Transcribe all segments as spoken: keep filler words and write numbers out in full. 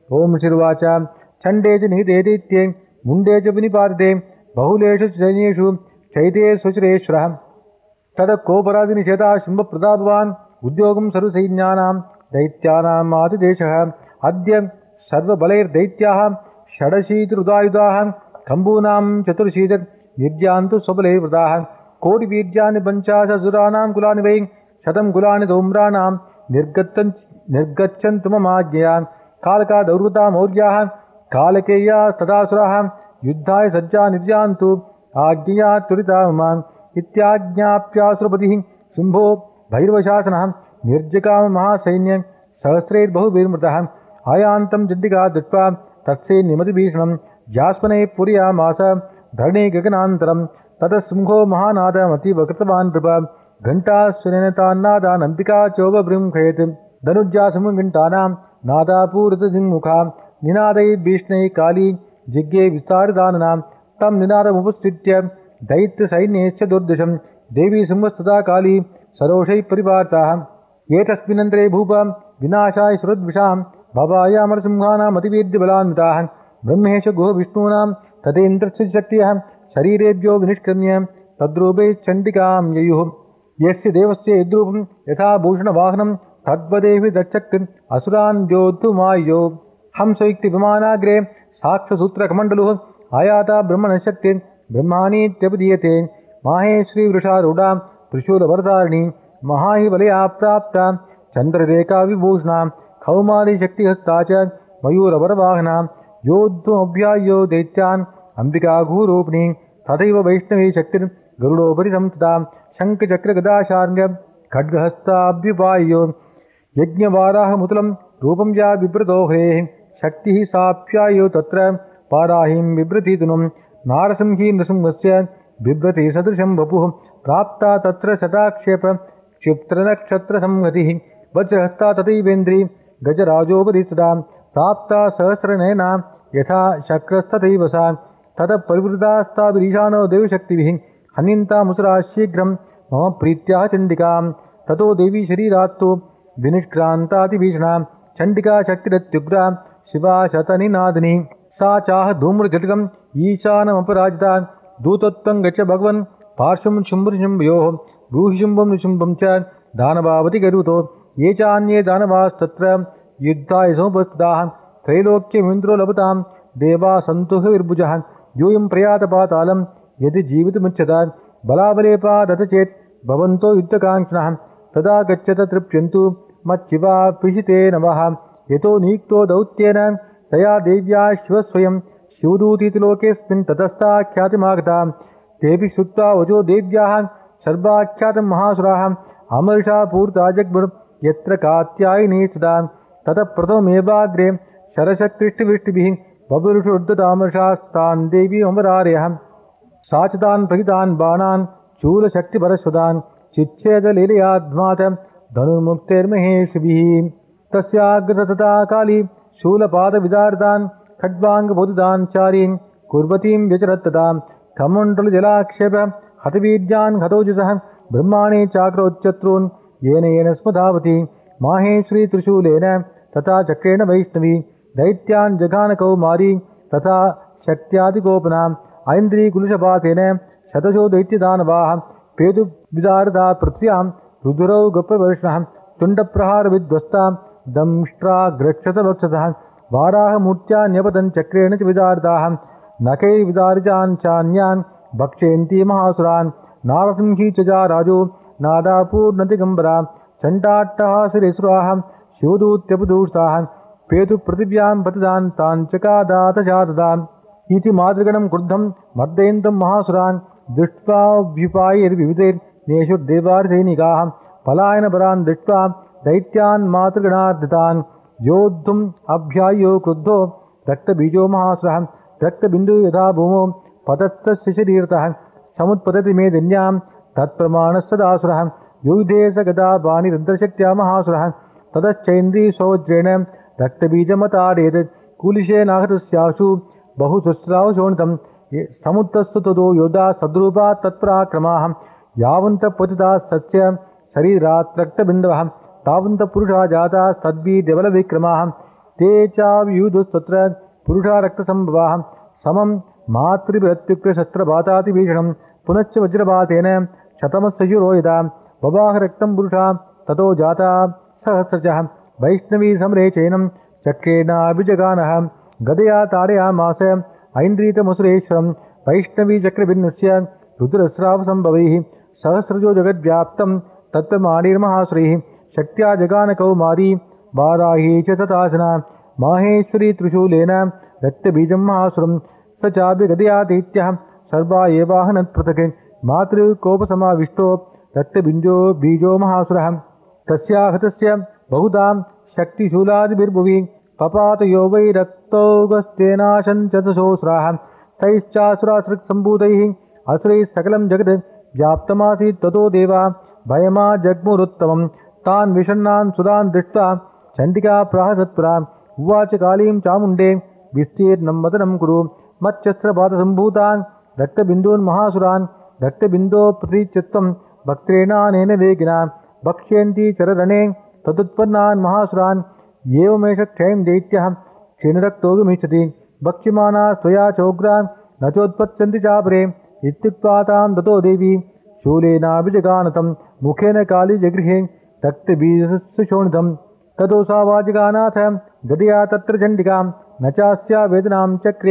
ओम श्रीर्वाच छंडे च निहिते दैत्ये मुंडे च विनिपातिते बहुलेषु सैन्येषु चैते सुचिरेश्वरः तद कोपरादिनिषेधा शुंभ प्रतापवान् उद्योगं सर्वसैन्यानां दैत्यानाम् आदिदेशः अद्य सर्वबलैर्दैत्याः षडशीतिरुदायुधाः कम्बूनां चतुर्शीतिर् निर्यान्तु स्वबलैर्वृताः कोटिवीर्यानि पञ्चाशसुराणां कुलानि वै शतं कुलानि धूम्राणां निर्गतं निर्गच्छन्तु ममाज्ञया कालका दौर्वृता मौर्याः कालकेया तदासुराः युद्धाय सज्जा निर्यान्तु आज्ञया त्वरिता मम इत्याज्ञाप्यासुरपतिः शुम्भो भैरवशासनः निर्जगाम महासैन्यं सहस्रैर्बहुभिर्मृतः आयान्तं जड्डिका दृष्ट्वा तत्सैन्यमतिभीषणं जास्वने पुर्यामास धरणे गगनान्तरं ततः शुम्भो महानादमतीव कृतवान् नृप घण्टास्वनेन तान्नादान् अम्बिका चोपबृंहयेत् धनुर्जासमुघण्टानां नादापूरितजिन्मुखा निनादैर्भीषणैः काली जिज्ञे विस्तारिताननां तं निनादमुपस्थित्य दैत्यसैन्यैश्च दुर्दशं देवी शुम्भस्तथा काली सरोषैः परिवार्ताः एतस्मिन्नन्तरे भूप विनाशाय सुरद्विषां भवायामरसिंहानाम् अतिवीर्यबलान्विताः ब्रह्मेश गुह विष्णूनां तदेन्द्रस्य शक्तियः शरीरेभ्यो विनिष्क्रम्य तद्रूपैश्चण्डिकां ययुः यस्य देवस्य यद्रूपं यथा भूषणवाहनं तद्वदेवि दच्चक् असुरान् योद्धुमायो हंसयुक्तिविमानाग्रे साक्षसूत्रकमण्डलुः आयाता ब्रह्मणशक्ति ब्रह्माणीत्यपदीयते माहेश्रीवृषारूढा त्रिशूलवरधारिणी महाहिवलया प्राप्ता चन्द्ररेखा विभूषणा कौमारीशक्तिहस्ता च मयूरवरवाहना योद्धुमभ्यायो दैत्यान् अम्बिकाघूरूपिणी तथैव वैष्णवी शक्तिर् गरुडोपरि संस्थिता शङ्खचक्रगदाशार्ङ्ग खड्गहस्ताभ्युपायो यज्ञवाराहमुतलं रूपं या बिभ्रतो हरेः शक्तिः साप्यायो तत्र पाराहिं बिभ्रतीतनुं नारसिंही नृसिंहस्य बिभ्रति सदृशं वपुः प्राप्ता तत्र शताक्षेप क्षिप्त्रनक्षत्रसंहतिः वज्रहस्ता तथैवेन्द्री गजराजोपरि तदा प्राप्ता सहस्रनयना यथा शक्रस्तथैव सा ततः परिवृतास्ताभिरीशानो देवशक्तिभिः हन्यन्तामुसुरा शीघ्रं मम प्रीत्याः चण्डिकां ततो देवी शरीरात्तु विनिष्क्रान्तातिभीषणा चण्डिका शक्तिरत्युग्रा शिवा शतनिनादिनी सा चाह धूम्रजटिकम् ईशानमपराजिता दूतत्वं गच्छ भगवन् पार्श्वं शुम्भुनिशुम्भयोः ब्रूहि शुम्भं निशुम्भं च दानवावति गरुतो ये चान्ये दानवास्तत्र युद्धाय समुपस्थिताः त्रैलोक्यमिन्द्रो लभतां देवा सन्तु विर्भुजः यूयं प्रयातपातालं यदि जीवितमुच्यत बलाबलेपादत चेत् भवन्तो युद्धकाङ्क्षिणः तदा गच्छत तृप्यन्तु मच्चिवा पिशिते नवः यतो नियुक्तो दौत्येन तया देव्या शिवस्वयं शिवदूतीति लोकेऽस्मिन् ततस्ताख्यातिमागता तेऽपि श्रुत्वा वचो देव्याः सर्वाख्यातं महासुराः अमर्षा पूर्ता जग्मुर् यत्र कात्यायिनी सदा ततः प्रथममेवाग्रे शरशकृष्टिवृष्टिभिः बबुरुषुर्दतामर्षास्तान् देवी अमरार्यः सा च तान् प्रहितान् बाणान् शूलशक्तिपरश्वतान् चिच्छेदलीलयाध्मात धनुर्मुक्तेर्महेशभिः तस्याग्रतता काली शूलपादविदारितान् खड्वाङ्गबोधितान् चारीन् कुर्वतीं व्यचरत्ततां कमण्डलजलाक्षेप हतवीर्यान् हतोजसः ब्रह्माणे चाक्रोच्चत्रून् येन येन स्मधावति माहेश्वरी त्रिशूलेन तथा चक्रेण वैष्णवी दैत्यान् जघानकौमारी तथा शक्त्यादिगोपना ऐन्द्रीकुलशपातेन शतशो दैत्यदानवाः पेतुविदारदा पृथ्व्यां रुद्रौ गप्रवर्षणः तुण्डप्रहारविध्वस्ता दंष्ट्राग्रक्षतवक्षसः वाराहमूर्त्या न्यपतन् चक्रेण च विदारिताः नखैर्विदारितान् चान्यान् भक्षयन्ती महासुरान् नारसिंही च जा राजो नादापूर्णदिगम्बरा चण्डाट्टहासुरेसुराः शिवदूत्यपदूषिताः पेतुपृथिव्यां पतितान् तान् चकादातशातदान् इति मातृगणं क्रुद्धं मर्दयन्तं महासुरान् दृष्ट्वाभ्युपायैर्विविधैर्नेषुर्देवारिसैनिकाः पलायनपरान् दृष्ट्वा दैत्यान् मातृगणार्दितान् योद्धुम् अभ्यायो क्रुद्धो रक्तबीजो महासुरः रक्तबिन्दुः यथा भूमौ पतस्तस्य शरीरतः समुत्पतति मेदिन्यां तत्प्रमाणस्तदासुरः युधे स गदा बाणिरन्तरशक्त्या महासुरः ततश्चैन्द्रीयसौवज्रेण रक्तबीजमताडयत् कुलिशेनाहतस्याशु बहुशुस्राव शोणितं समुत्तस्तु ततो योधा सद्रूपा तत्पराक्रमाः यावन्तः पतितास्तस्य शरीरात् रक्तबिन्दवः तावन्तः पुरुषा जाताः सद्वीर्यबलविक्रमाः ते चाव्यूधुस्तत्र पुरुषा रक्तसम्भवाः समं मातृभृत्युक्ते शस्त्रपातातिभीषणं पुनश्च वज्रपातेन शतमस्सयुरो यदा बबाह रक्तं पुरुषा ततो जाता सहस्रशः वैष्णवी समरे चैनं चक्रेणाभिजगानः गदया तारयामास ऐन्द्रितमसुरेश्वरं वैष्णवी चक्रभिन्नस्य रुद्रस्रावसम्भवैः सहस्रजो जगद्व्याप्तं तत्प्रमाणैर्महासुरैः शक्त्या जगान कौमारी वाराही च तथासना माहेश्वरी त्रिशूलेन रक्तबीजं महासुरं स चाभिगदया दैत्यः सर्वा एवाहनत्पृथक् मातृकोपसमाविष्टो रक्तबिञ्जो बीजो महासुरः तस्याहतस्य बहुधा शक्तिशूलादिभिर्भुवि पपातयो वै रक्तौगस्तेनाशं चतुसहस्राः तैश्चासुरासृक्सम्भूतैः असुरैः सकलं जगत् व्याप्तमासीत् ततो देवा भयमा जग्मुरुत्तमं तान् विषण्णान् सुरान् दृष्ट्वा चण्डिका प्राह तत्परा उवाच कालीं चामुण्डे विस्तीर्णं वदनं कुरु मच्छस्त्रपातसम्भूतान् रक्तबिन्दून् महासुरान् रक्तबिन्दो प्रतीच्यत्वं वक्त्रेणानेन वेगिना वक्ष्यन्ति चररणे तदुत्पन्नान् महासुरान् एवमेष क्षयं दैत्यः क्षीणरक्तोऽगमिष्यति वक्ष्यमाणा स्वया चोग्रा न चोत्पत्स्यन्ति चापरे इत्युक्त्वा तां दतो देवी शूलेनाभिजगानतं मुखेन काली जगृहे रक्तबीजस्य शोणितं ततो सा वाजिगानाथ गदया तत्र चण्डिकां न चास्या वेदनां चक्रे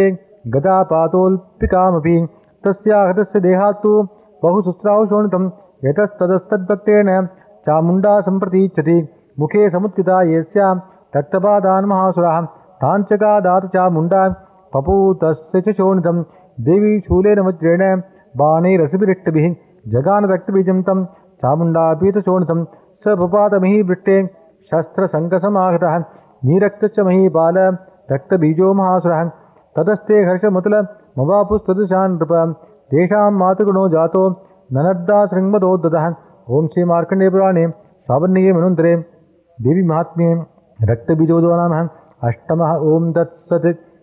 गदापातोऽल्पिकामपि तस्याहतस्य देहात्तु बहुशस्त्राः शोणितं यतस्ततस्तद्भक्तेन चामुण्डा सम्प्रतीच्छति मुखे समुत्थिता यस्या रक्तपातान् महासुराः ताञ्चकादात चामुण्डा पपूतस्य च शोणितं देवी शूलेन वज्रेण बाणैरसभिरिष्टभिः जगान रक्तबीजं तं चामुण्डापीतशोणितं स पपातमही वृष्टे शस्त्रसङ्कसमाहतः नीरक्तश्च महीपाल रक्तबीजो महासुरः ततस्ते हर्षमुतलमवापुस्तदृशान् नृप तेषां मातृगुणो जातो ननद्दाशृङ्मदोद्धतः ओं श्री मार्कण्डेयपुराणे सावर्णिके मन्वन्तरे देवी महात्म्ये रक्तबीजोदो नाम अष्टमः ओं तत्सत्।